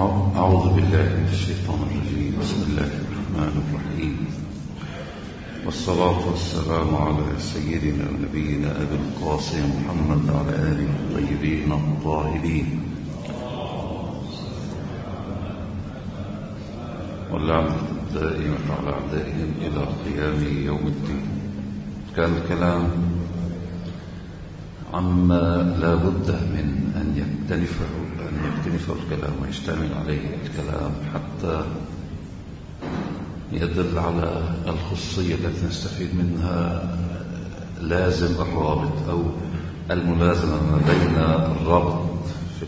أعوذ بالله من الشيطان الرجيم. بسم الله الرحمن الرحيم، والصلاة والسلام على سيدنا ونبينا أبي القاسم محمد وعلى آله الطيبين الطاهرين، واللعنة الدائمة على أعدائهم إلى قيام يوم الدين. كان الكلام عما لا بد من أن يكتنفه الكلام ويشتمل عليه الكلام حتى يدل على الخصية التي نستفيد منها لازم الرابط أو الملازمة ما بين الرابط في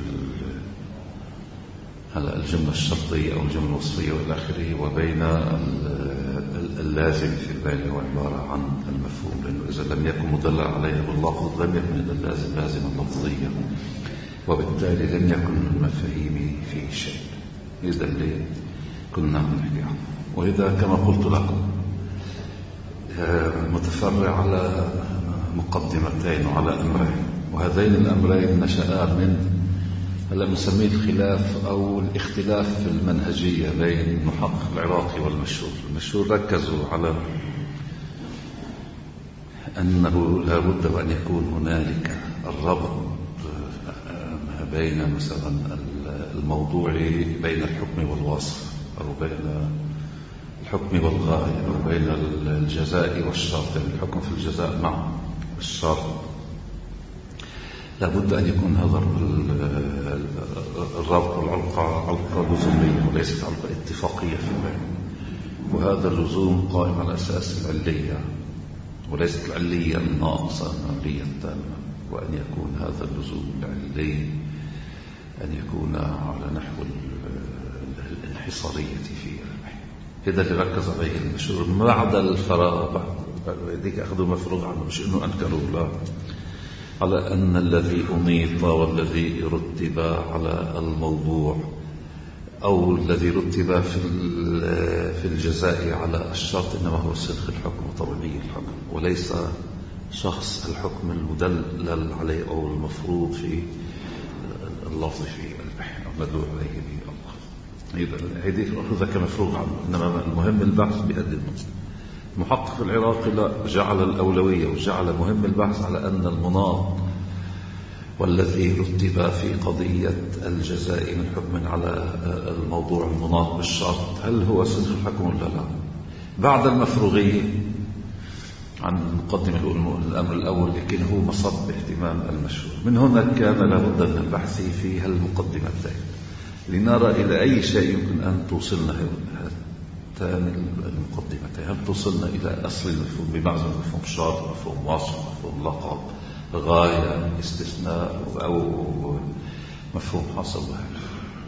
الجملة الشرطية أو الجملة الوصفية والى آخره وبين اللازم في البال هو عبارة عن المفهوم، لأنه إذا لم يكن مدلل عليه باللفظ لم يكن اللازم لازما لفظيا، وبالتالي لم يكن المفاهيم فيه شيء. إذا اللي كنا نحكي عنه، وإذا كما قلت لكم متفرع على مقدمتين وعلى أمرين، وهذين الأمرين نشأ من هلا بنسميه الخلاف أو الاختلاف في المنهجية بين المحقق العراقي والمشهور. المشهور ركزوا على أنه لا بد وأن يكون هنالك الربط بين مثلا الموضوع بين الحكم والوصف، أو بين الحكم والغاية، أو بين الجزاء والشرط، يعني الحكم في الجزاء مع الشرط. لا بد أن يكون هذا الربط والعلقة علقة لزومية وليست علقة اتفاقية في البيان، وهذا اللزوم قائم على أساس العلية وليست العلية الناقصة العلية التامة، وأن يكون هذا اللزوم العلي أن يكون على نحو الانحصارية في البيان. هذا اللي ركز عليه المشهور بعد الفراغ، بعد ذلك أخذوا مفروغ عنه، مش إنه أنكروا، لا، على أن الذي أنيط والذي رتب على الموضوع أو الذي رتب في الجزاء على الشرط إنما هو سلخ الحكم وطبيعي الحكم، وليس شخص الحكم المدلل عليه أو المفروض في اللفظ في البحث أو مدلول عليه به اللفظ. هذه أخذ كمفروض عنه، إنما المهم البحث بهذه النقطة. المحقق العراقي لا، جعل الأولوية وجعل مهم البحث على أن المناط والذي رتب في قضية الجزاء من حكم على الموضوع المناط بالشرط هل هو سلخ الحكم ولا لا. بعد المفروغية عن المقدمة الأمر الأول لكن هو مصب اهتمام المشهور. من هنا كان لابد من البحث في هالمقدمتين لنرى إلى أي شيء يمكن أن توصلنا هاتان المقدمتين. هل توصلنا إلى أصل المفهوم بمعنى مفهوم شرط، مفهوم وصف، مفهوم لقب، غاية، استثناء، أو مفهوم حصل وهكذا.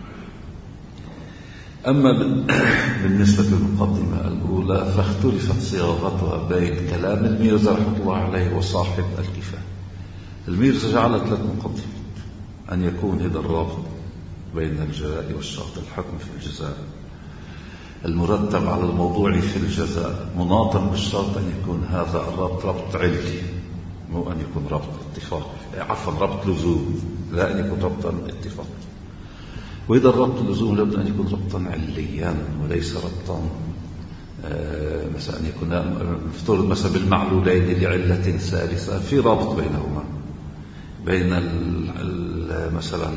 أما بالنسبة للمقدمة الأولى فاختلفت صياغتها بين كلام الميرزا رحمة الله عليه وصاحب الكفاية. الميرزا جعل 3 مقدمات: أن يكون هذا الرابط بين الجزاء والشرط، الحكم في الجزاء المرتب على الموضوع في الجزاء مناطا بالشرط أن يكون هذا الربط ربط علمي، مو أن يكون ربط اتفاقي، عفوا ربط لزوم، لا أن يكون ربطا اتفاقي. وإذا الربط اللزوم لابد أن يكون ربطا عليا وليس ربطا مثلا أن يكون نفترض مثلا بالمعلولين لعلة ثالثة في رابط بينهما، بين مثلا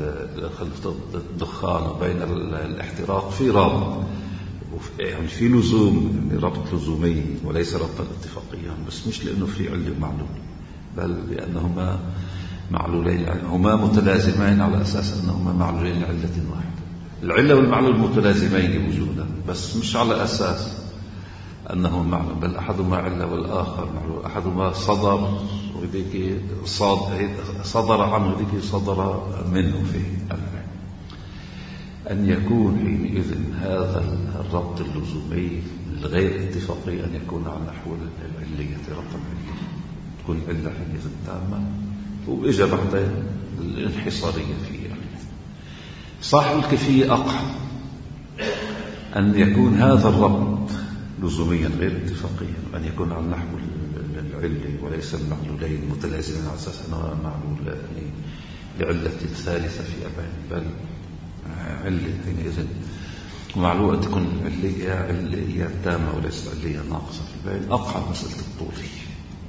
الدخان وبين الاحتراق في رابط، يعني في لزوم، يعني ربط لزومي وليس ربطا اتفاقيا، بس مش لأنه في علة معلول، بل لأنهما معلولين، يعني هما متلازمين على أساس أنهما معلولين لعلة واحدة. العلة والمعلول متلازمين وجودا، بس مش على أساس أنه معلول، بل أحدهما علة والآخر معلول، أحدهما صدر وذيك صدر عنه وذيك صدر منه في العلم. أن يكون حينئذ هذا الربط اللزومي الغير اتفاقي أن يكون على نحو العلية، ربطا علية، تكون العلة حينئذ تامة، وإجا بعدين الانحصارية في العلة. صاحب الكيفية أقحم أن يكون هذا الربط لزوميا غير اتفاقيا، أن يكون على نحو العلي وليس المعلولين متلازمين على أساس أنه معلول لعلة ثالثة في أبعاد، بل علة حينئذ، ومعلوم أن تكون علية تامة وليس علية ناقصة في البين. أقع مسألة الطولية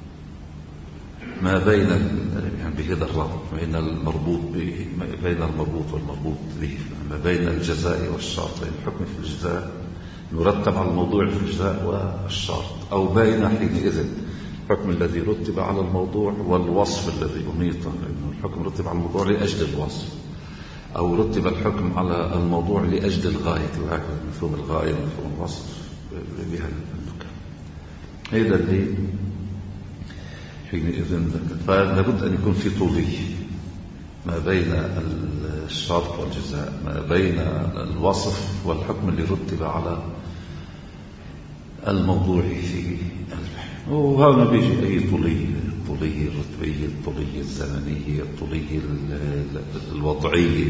ما بين يعني بهذا الربط بين المربوط والمربوط به، ما بين الجزاء والشرط، بين الحكم في الجزاء يرتب على الموضوع في الجزاء والشرط، أو بين حينئذ الحكم الذي رتب على الموضوع والوصف الذي أنيطه، لأنه الحكم رتب على الموضوع لأجل الوصف، أو رتب الحكم على الموضوع لأجل الغاية، وهكذا مفهوم الغاية مفهوم الوصف بها النكاة. هذا اللي حينئذ فلابد أن يكون في طولية ما بين الشرط والجزاء، ما بين الوصف والحكم اللي رتب على الموضوع في البحث. وهنا بيجي أي طولية، الطولية الرتبية، الطولية الزمنية، الطولية الوضعية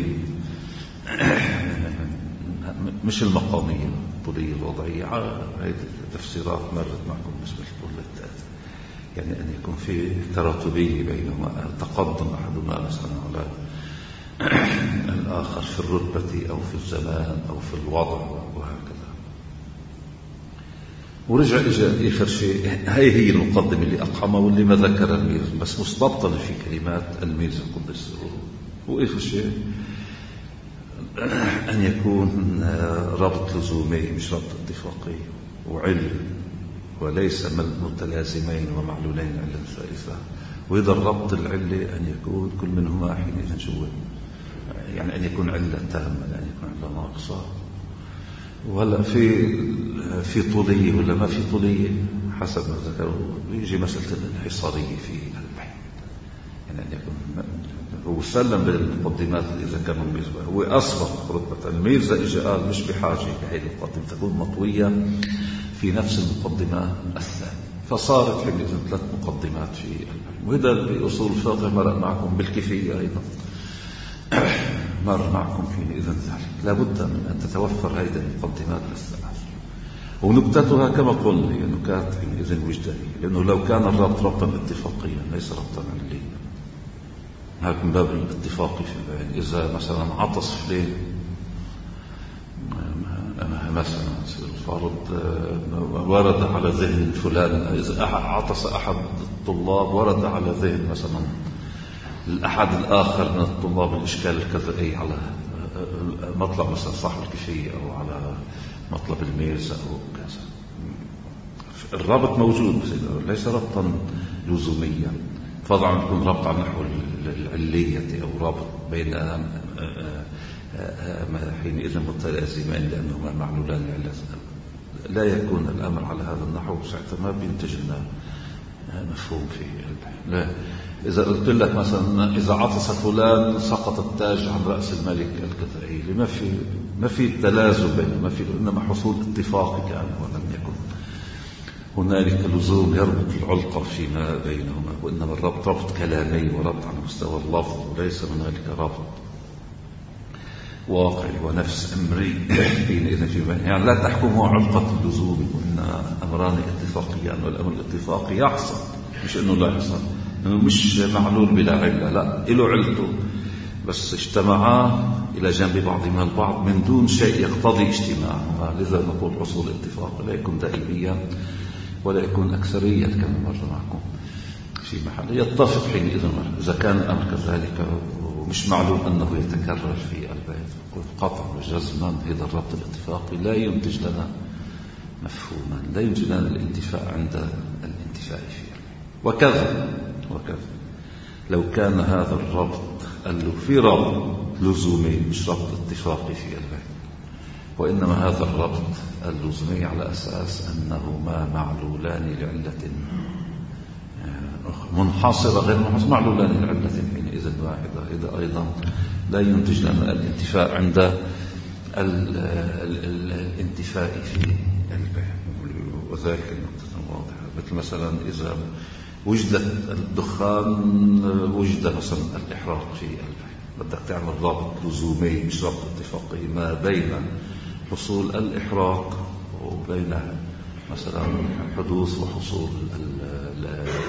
مش المقامية، الطولية الوضعية. هذه التفسيرات مرت معكم بالنسبة للطول الثالث، يعني أن يكون في تراتبية بينهما، تقدم أحدهما مثلا على الآخر في الرتبة أو في الزمان أو في الوضع وهكذا. ورجع إجا آخر شيء، هي المقدمة اللي أقحمه واللي ما ذكر الميرز بس مستبطن في كلمات الميرز القدس. وآخر شيء أن يكون ربط لزومي مش ربط اتفاقي، وعلم وليس متلازمين ومعلولين علة ثالثة. وإذا الربط العلة أن يكون كل منهما حينئذ جوا، يعني أن يكون علة تامة لا أن يكون علة ناقصة، ولا في طولية ولا ما في طولية حسب ما ذكروا. يجي مسألة الانحصارية في البحث، يعني أن يكون هو سلم بالمقدمات اللي ذكرنا الميرزا، هو أسبق رتبة الميرزا إجا قال مش بحاجة لهذه المقدمة تكون مطوية في نفس المقدمة الثانية، فصارت حينئذ 3 مقدمات في البحث. وهذا بأصول الفقه مر معكم بالكيفية أيضا، مر معكم حينئذ ذلك. لابد من أن تتوفر هذه المقدمات الثلاث، ونكتتها كما قلنا هي نكات حينئذ وجدانية، لأنه لو كان الربط ربطا اتفاقيا ليس ربطا عليا، هذا من باب الاتفاق في البيان. إذا مثلا عطس فلان مثلا فرض ورد على ذهن فلان، إذا عطس أحد الطلاب ورد على ذهن مثلا الأحد الآخر من الطلاب الإشكال الكذائي على مطلب مثلا صاحب الكيفية أو على مطلب الميرزا أو كذا، الرابط موجود ليس ربطا لزوميا، فضلا يكون ربط على نحو العلية أو رابط بين حينئذ متلازمين لأنهما معلولان لعلة. لا يكون الأمر على هذا النحو، ساعتها ما بينتج لنا مفهوم فيه. لا، إذا قلت لك مثلا إذا عطس فلان سقط التاج عن رأس الملك الكذائي، ما في تلازم بينه، ما في، إنما حصول اتفاق كان ولم يكن هنالك لزوم يربط العلقة فيما بينهما، وإنما الربط ربط كلامي وربط على مستوى اللفظ، وليس هنالك ربط واقعي ونفس أمري حينئذ في بين، يعني لا تحكمه علقة اللزوم، وإن أمران اتفاقيان، والأمر الاتفاقي يحصل مش إنه لا يحصل، إنه مش معلول بلا علة، لا إله علته، بس اجتمعا إلى جنب بعضهما البعض من دون شيء يقتضي اجتماعهما. لذا نقول حصول اتفاق لا يكون دائميا ولا يكون أكثريا كما مر معكم في محل يتفق حينئذ. إذا كان الأمر كذلك ومش معلوم أنه يتكرر في البيت، قطع وجزما هذا الربط الاتفاقي لا ينتج لنا مفهوما، لا ينتج لنا الانتفاع عند الانتفاع فيه. وكذا لو كان هذا الربط في ربط لزومي مش ربط اتفاقي في البيت، وإنما هذا الربط اللزومي على أساس أنهما معلولان لعلة منحصرة غير منحصرة، معلولان لعلة حينئذ واحدة، إذا أيضا لا ينتج لنا الانتفاع عند الانتفاء في البيع. وذلك النقطة واضحة، مثل مثلا إذا وجدت الدخان وجد مثلا الإحراق في البيع، بدك تعمل رابط لزومي مش رابط اتفاقي ما بين حصول الإحراق وبين مثلا حدوث وحصول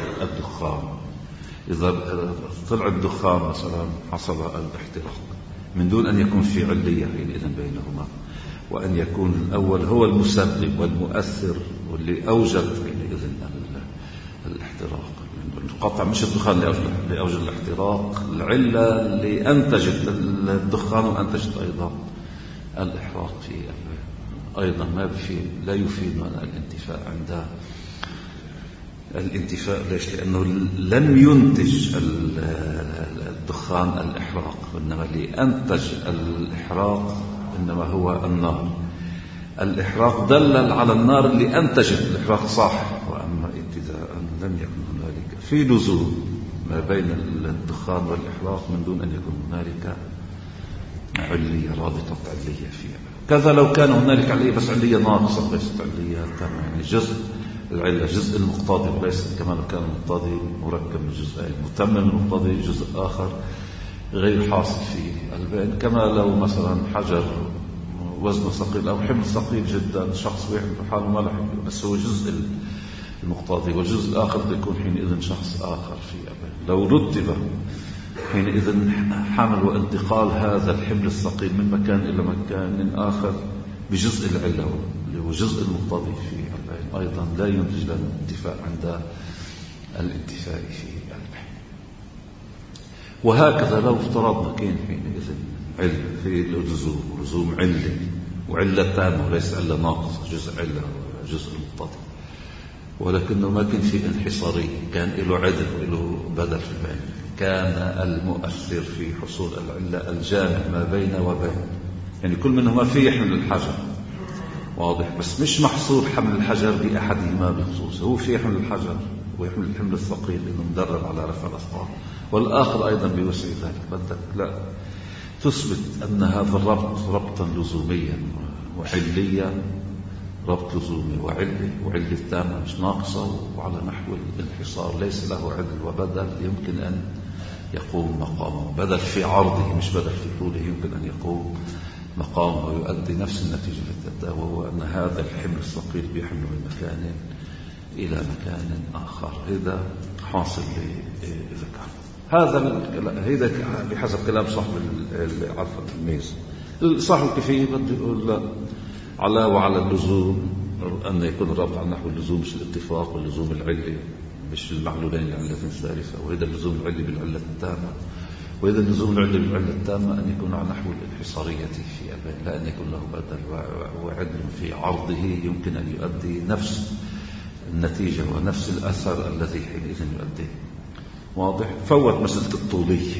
الدخان. إذا طلع الدخان مثلا حصل الاحتراق، من دون أن يكون في علية حينئذ بينهما، وأن يكون الأول هو المسبب والمؤثر واللي أوجد حينئذ الاحتراق. القطع مش الدخان اللي أوجد الاحتراق، العلة اللي أنتجت الدخان وأنتجت أيضا الإحراق في أيضا لا يفيد من الانتفاء عند الانتفاء. ليش؟ لأنه لم ينتج الدخان الإحراق، إنما اللي أنتج الإحراق إنما هو النار. الإحراق دلل على النار اللي أنتجت الإحراق صح، وأما ابتداء لم يكن هنالك في لزوم ما بين الدخان والإحراق من دون أن يكون هنالك علية رابطة علية فيها. كذا لو كان هنالك علية بس علية ناقصة ليست علية تامة، يعني جزء العلة جزء المقتضي وليس كما لو كان المقتضي مركب من جزئين، متمم المقتضي جزء آخر غير حاصل فيه البين. كما لو مثلا حجر وزنه ثقيل أو حمل ثقيل جدا، شخص بيحمل حاله ما لحق، بس هو جزء المقتضي، والجزء الآخر يكون حينئذ شخص آخر في أبين. لو رتب حينئذ حمل وانتقال هذا الحمل الثقيل من مكان إلى مكان آخر بجزء العلة اللي هو جزء المقتضي في البين، أيضا لا ينتج لنا انتفاء عند الانتفاء في البين. وهكذا لو افترضنا كان حينئذ علة في لزوم علة وعلة تامة وليس علة ناقصة، جزء علة جزء المقتضي، ولكنه ما كان في انحصاري، كان له عدل وله بدل في البين. كان المؤثر في حصول العلة الجامع ما بين وبين، يعني كل منهما فيه يحمل الحجر واضح، بس مش محصور حمل الحجر بأحدهما بخصوصه، هو فيه يحمل الحجر ويحمل الحمل الثقيل لأنه مدرب على رفع الأثقال، والآخر أيضا بوسع ذلك. بدك لا تثبت أن هذا الربط ربطا لزوميا وعليا، ربط لزومي وعلة تامة مش ناقصة، وعلى نحو الانحصار ليس له عدل وبدل يمكن أن يقوم مقامه، بدل في عرضه مش بدل في طوله، يمكن أن يقوم مقامه ويؤدي نفس النتيجة التي تأتي، وهو أن هذا الحمل الثقيل بيحمل من مكان إلى مكان آخر. هذا حاصل لذكر هذا بحسب كلام صاحب عرفة التلميذ. صاحب الكيفية بده يقول لا، على وعلى اللزوم أن يكون الرابط على نحو اللزوم مش الاتفاق، واللزوم العلي مش المعلولين لعلة ثالثة، وإذا اللزوم العلي بالعلة التامة، وإذا اللزوم العلي بالعلة التامة أن يكون على نحو الانحصارية في البين، لا أن يكون له بدل وعدل في عرضه يمكن أن يؤدي نفس النتيجة ونفس الأثر الذي حينئذ يؤدي. واضح؟ فوت مسألة الطولية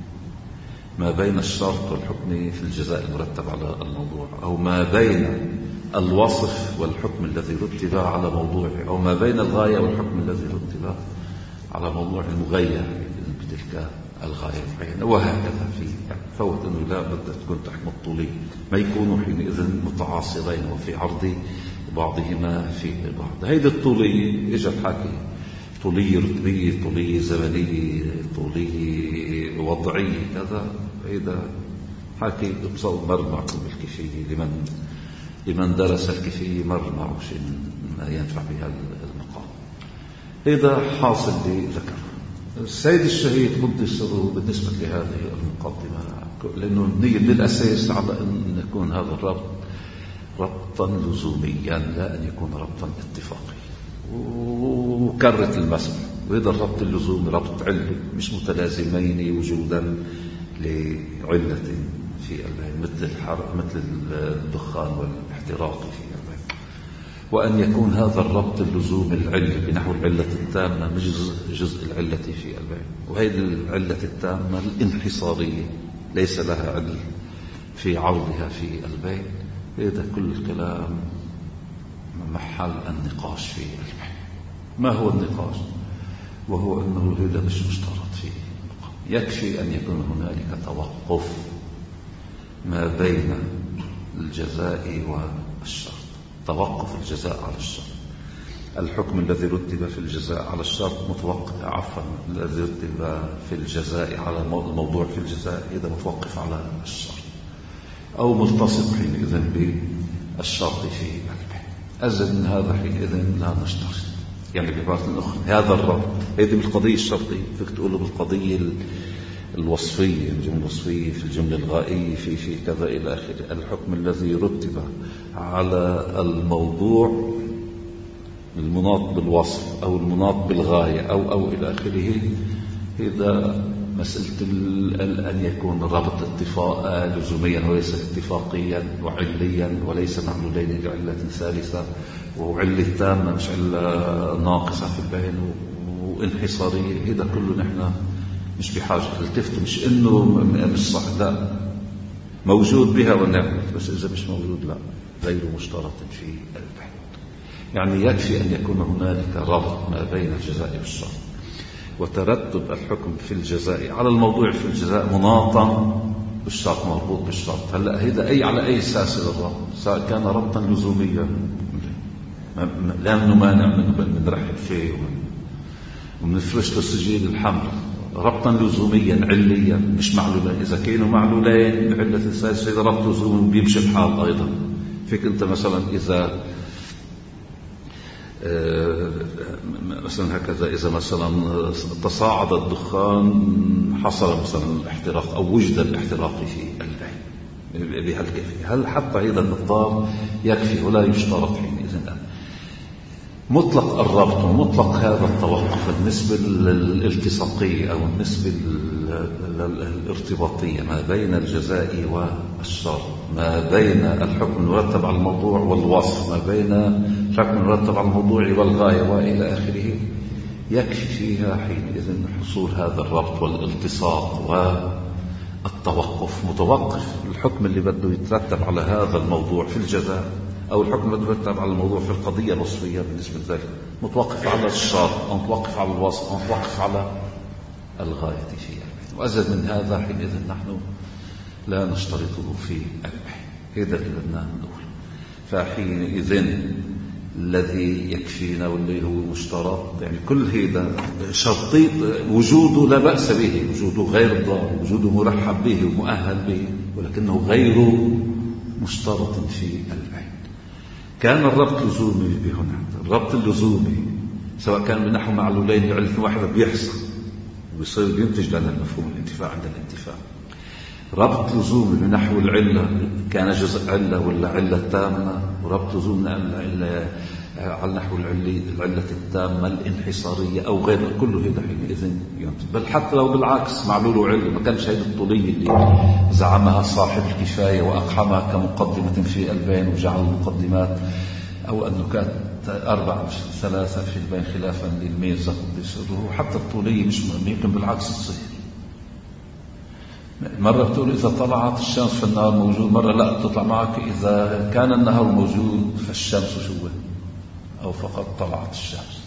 ما بين الشرط والحكم في الجزاء المرتب على الموضوع، أو ما بين الوصف والحكم الذي رتب على موضوعه، أو ما بين الغاية والحكم الذي رتب على موضوع المغير بتلك الغاية، وهكذا في فوت أنه لا بد تكون تحكم الطولية، ما يكونوا حينئذ متعاصرين وفي عرض بعضهما في بعض. هيدي الطولية إجا الحكي طولية رتبية، طولية زمنية، طولية وضعية، كذا. هذا حكي بصوت مرمعكم بالكيفية، لمن درس الكيفية مرمع شيء ما ينفع بها المقام. هذا حاصل لذكر السيد الشهيد قدس سره بالنسبة لهذه المقدمة، لأنه النية من الأساس على أن يكون هذا الربط ربطا لزوميا لا أن يكون ربطا اتفاقيا، وكرت المسألة. وهذا الربط اللزومي ربط علة مش متلازمين وجودا لعلة في البين مثل الدخان والاحتراق في البين، وأن يكون هذا الربط اللزومي العلة بنحو العلة التامة مش جزء العلة في البين، وهذه العلة التامة الانحصارية ليس لها عدل في عرضها في البين. هذا كل الكلام محل النقاش في البين. ما هو النقاش؟ وهو أنه هذا مش مشترط فيه، يكفي أن يكون هنالك توقف ما بين الجزاء والشرط، توقف الجزاء على الشرط. الحكم الذي رتب في الجزاء على الشرط متوقف، الذي رتب في الجزاء على الموضوع في الجزاء إذا متوقف على الشرط، أو ملتصق حينئذ بالشرط في البين. أزل هذا حينئذ لا نشترط، يعني بعبارة أخرى هذا الربط هذه بالقضية الشرطية فيك تقوله بالقضية الوصفية، الجملة الوصفية في الجملة الغائية في كذا إلى آخره. الحكم الذي رتب على الموضوع المناط بالوصف أو المناط بالغاية أو إلى آخره، إذا مسألة أن يكون الرابط اتفاق لزوميا وليس اتفاقيا، وعليا وليس معلولين لعلة ثالثة، وعلة تامة مش علة ناقصة في البين، وانحصارية. هذا كله نحن مش بحاجة التفت، مش إنه مش صح، لا، موجود بها ونعمل، بس إذا مش موجود لا، غير مشترط في البحث. يعني يكفي أن يكون هنالك ربط ما بين الجزاء والشرط، وترتب الحكم في الجزاء على الموضوع في الجزاء مناطا بالشرط، مربوط بالشرط. هلا هذا على أي أساس الربط؟ سواء كان ربطا لزوميا لا نمانع من رحب فيه ومنفرش للسجين الحمل، ربطا لزوميا عليا مش معلولين. إذا كانوا معلولين بعلة ثالثة إذا ربط لزومي بيمشي الحال أيضا. فيك أنت مثلا إذا مثلا هكذا، إذا مثلا تصاعد الدخان، حصل مثلا الاحتراق أو وجد الاحتراق في البيت بهالكيفية، هل حتى هذا المقدار يكفي ولا يشترط حينئذ مطلق الربط ومطلق هذا التوقف بالنسبة للالتصاقية أو النسبة الارتباطية ما بين الجزاء والشرط، ما بين الحكم المرتب على الموضوع والوصف، ما بين الحكم المرتب على الموضوع والغاية وإلى آخره، يكفي فيها حينئذ حصول هذا الربط والالتصاق والتوقف. متوقف الحكم اللي بده يترتب على هذا الموضوع في الجزاء أو الحكم الذي يترتب على الموضوع في القضية الوصفية بالنسبة لذلك متوقف على الشرط أو متوقف على الوصف أو متوقف على الغاية فيها. وأزيد من هذا حينئذ نحن لا نشترطه في البحث. هذا اللي بدنا نقول. فحينئذ الذي يكفينا واللي هو مشترط، يعني كل هذا شرطي وجوده لا بأس به، وجوده غير ضار، وجوده مرحب به ومؤهل به، ولكنه غير مشترط في البحث. كان الربط لزومي بهنا، الربط اللزومي سواء كان من نحو معلولين لعلة واحدة بيحصل ويصير ينتج لنا المفهوم الانتفاع عند الانتفاع. ربط لزومي بنحو العلة كان جزء علة ولا علة تامة، وربط لزومي على نحو العلة التامة الانحصارية أو غير، كله هذا حينئذ ينتج. بل حتى لو بالعكس معلول وعلة، ما كانش هذه الطولية اللي زعمها صاحب الكفاية وأقحمها كمقدمة في البين وجعل المقدمات أو النكات 4 مش 3 في البين خلافا للميزة، حتى الطولية مش يمكن بالعكس تصير. مرة بتقول إذا طلعت الشمس فالنهار موجود، مرة لا تطلع معك إذا كان النهار موجود فالشمس شو أو فقط طلعت الشمس.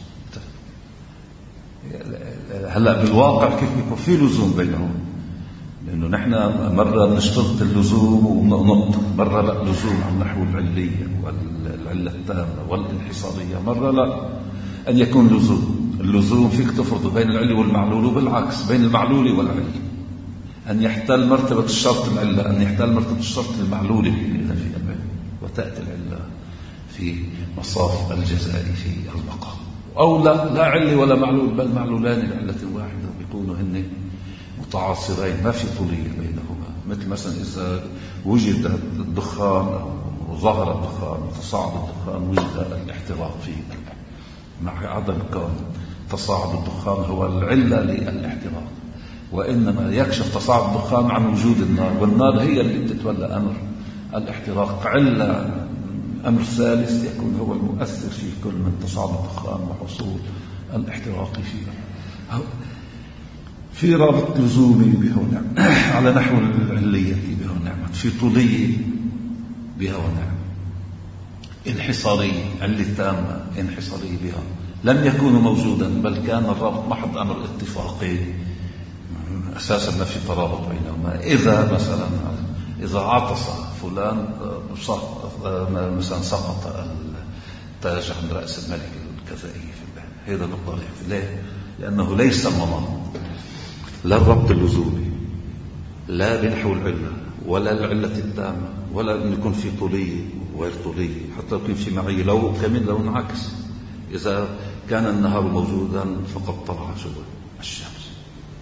هلأ بالواقع كيف يكون في لزوم بينهم؟ لأنه نحن مرة نشترط اللزوم ونقط، مرة لا لزوم عن نحو العلية والعلة التامة والانحصارية، مرة لا أن يكون لزوم. اللزوم فيك تفرض بين العلي والمعلول، وبالعكس بين المعلول والعلي، أن يحتل مرتبة الشرط العلة، أن يحتل مرتبة الشرط المعلول إذا في البين، وتأتي العلة في مصاف الجزاء في المقام. أو لا علة ولا معلول، بل معلولان لعلة واحدة بيكونوا هن متعاصرين ما في طولية بينهما. مثل مثلا إذا وجد الدخان أو ظهر الدخان وتصاعد الدخان وجد الاحتراق في البين، مع عدم كون تصاعد الدخان هو العلة للاحتراق، وإنما يكشف تصاعد الدخان عن وجود النار، والنار هي اللي بتتولى أمر الاحتراق. علة أمر ثالث يكون هو المؤثر في كل من تصاعد الدخان وحصول الاحتراق فيه. في رابط لزومي به ونعم على نحو العلية به ونعمة، في طولية بها ونعم، انحصارية علة تامة انحصارية بها لم يكون موجودا، بل كان الرابط محض أمر اتفاقي أساسا ما في ترابط بينهما. إذا مثلا إذا عطس فلان مثلا سقط التاج عند رأس الملك الكذائي في البحر، هذا نقدر يحفظ. ليه؟ لأنه ليس مناط لا الربط اللزومي لا بنحو العلة ولا العلة التامة، ولا أن يكون في طولية وغير طولية، حتى يكون في معية لو كمين لو انعكس. إذا كان النهار موجودا فقد طلع شبه الشمس،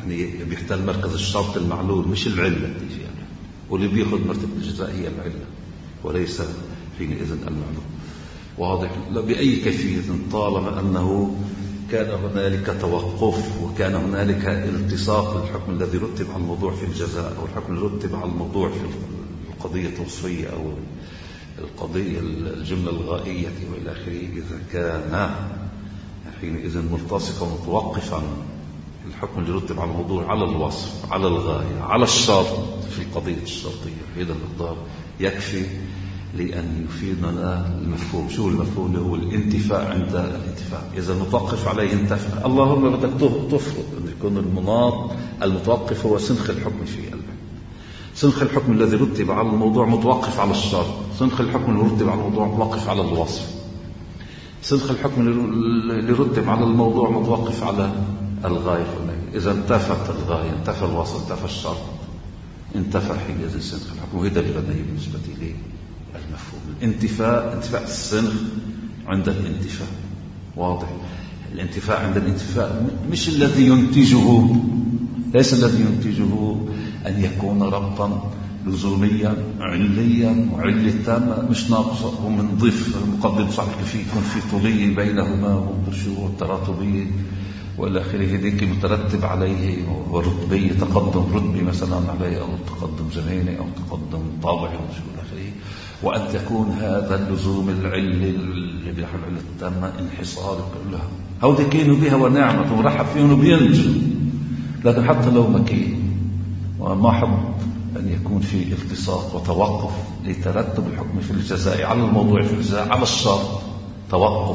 يعني بيحتل مركز الشرط المعلول مش العلة تيجي يعني. واللي بياخذ مرتبة الجزاء هي العلة وليس حينئذ المعلول. واضح؟ لا بأي كيفية طالما أنه كان هنالك توقف وكان هنالك التصاق للحكم الذي رتب على الموضوع في الجزاء أو الحكم الذي رتب على الموضوع في القضية الوصفية أو القضية الجملة الغائية وإلى آخره، إذا كان حينئذ ملتصقا ومتوقفا الحكم اللي رتب على الموضوع على الوصف على الغاية على الشرط في القضية الشرطية، هذا المقدار يكفي لأن يفيدنا المفهوم. شو المفهوم؟ اللي هو الانتفاء عند الانتفاء. إذا متوقف عليه انتفى. اللهم بدك تفرض أن يكون المناط المتوقف هو سنخ الحكم في قلبه. سنخ الحكم الذي رتب على الموضوع متوقف على الشرط، سنخ الحكم اللي رتب على الموضوع متوقف على الوصف، سنخ الحكم اللي رتب على الموضوع متوقف على الغاية. إذا انتفت الغاية انتفى الوصف انتفى الشرط انتفى حينئذ سنخ الحكم. وهذا اللي بدأ بالنسبة لي المفهوم الانتفاء، انتفاء السنخ عند الانتفاء. واضح؟ الانتفاء عند الانتفاء مش الذي ينتجه، ليس الذي ينتجه أن يكون ربطا لزوميا عليا وعلة تامة مش ناقصة ومن ضيف المقدم صحيح في يكون في طولية بينهما وشو تراتبية وإلى آخره، هذيك مترتب عليه ورتبية تقدم رتبي مثلا عليه أو تقدم زماني أو تقدم طابعي وشو إلى آخره، وأن تكون هذا اللزوم العلة اللي بيحل علة التامة انحصار كلها. هودي كانوا بها ونعمة ورحب فيهم وبينجوا، لكن حتى لو ما كان وما حب أن يكون في التصاق وتوقف لترتب الحكم في الجزاء على الموضوع في الجزاء على الشرط، توقف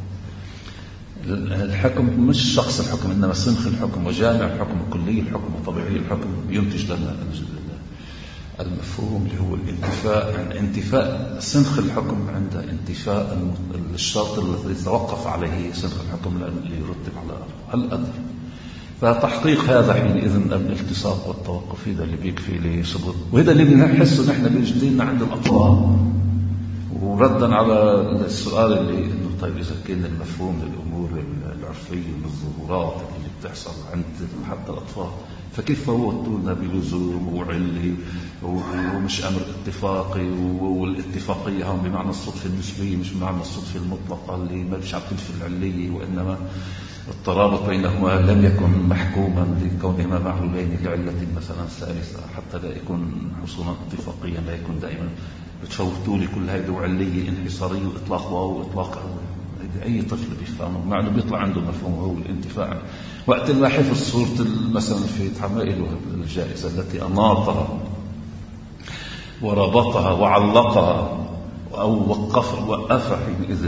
الحكم مش شخص الحكم إنما سنخ الحكم وجامع الحكم وكلي الحكم وطبيعي الحكم ينتج لنا المفهوم اللي هو الانتفاء. انتفاء سنخ الحكم عند انتفاء الشرط الذي توقف عليه سنخ الحكم اللي يرتب على الأمر. فتحقيق هذا حينئذ الالتصاق والتوقف هذا اللي بيكفي لثبوت، وهذا اللي بنحسه نحن بيجدينا عند الأطفال. وردا على السؤال اللي انه طيب اذا كان المفهوم للامور العرفيه والظهورات اللي بتحصل عند حتى الاطفال، فكيف فوتونا بلزوم وعلي ومش امر اتفاقي، والاتفاقيه هم بمعنى الصدفه النسبيه مش بمعنى الصدفه المطلقه اللي ما مش عارفين في العليه، وانما الترابط بينهما لم يكن محكوما لكونهما معلولين لعله مثلا ثالثه، حتى لا يكون حصولا اتفاقيا، لا يكون دائما بتفوتوا لي كل هيدا وعليه انحصاريه واطلاق واو واطلاق او. اي طفل بيفهمه مع انه بيطلع عنده مفهوم هو الانتفاع. وقت ما حفظ صوره مثلا في تحمله الجائزه التي اناطها وربطها وعلقها او وقفها حينئذ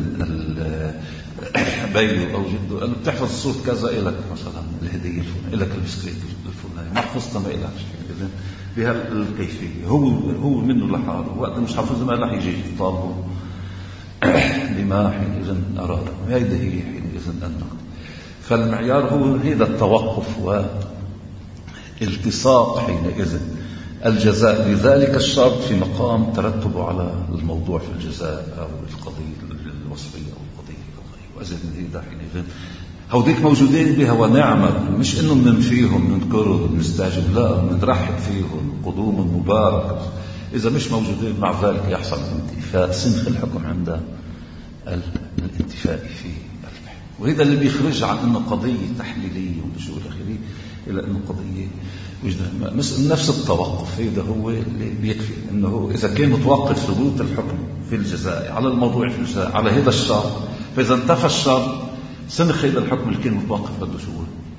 بينه او جده قال له بتحفظ الصوره كذا الك مثلا الهديه الفلانيه الك البسكليت الفلاني ما حفظتها ما الكش حينئذ بهالكيفية. هو منه لحاله، وقت مش حافظ ما راح يجي يطالبه بما حينئذ أراد. هذه هي حينئذ النقطة. فالمعيار هو هذا التوقف والالتصاق حينئذ الجزاء لذلك الشرط في مقام ترتبه على الموضوع في الجزاء أو القضية الوصفية أو القضية الغير. وأزيد من هذا حينئذ هوديك موجودين بها ونعمة، مش إنه ننفيهم ننكرهم نستعجب، لا نرحب فيهم قدوم مبارك. إذا مش موجودين مع ذلك يحصل انتفاء سنخ الحكم عند الانتفاء في الحكم. وهذا اللي بيخرج عن إنه قضية تحليلية وشو الآخري إلى إنه قضية وجدان. نفس التوقف هذا هو اللي بيكفي إنه إذا كان متوقف ثبوت الحكم في الجزاء على الموضوع في الجزاء على هذا الشرط، فإذا انتفى الشرط سنخ هذا الحكم اللي كان متوقف بده شو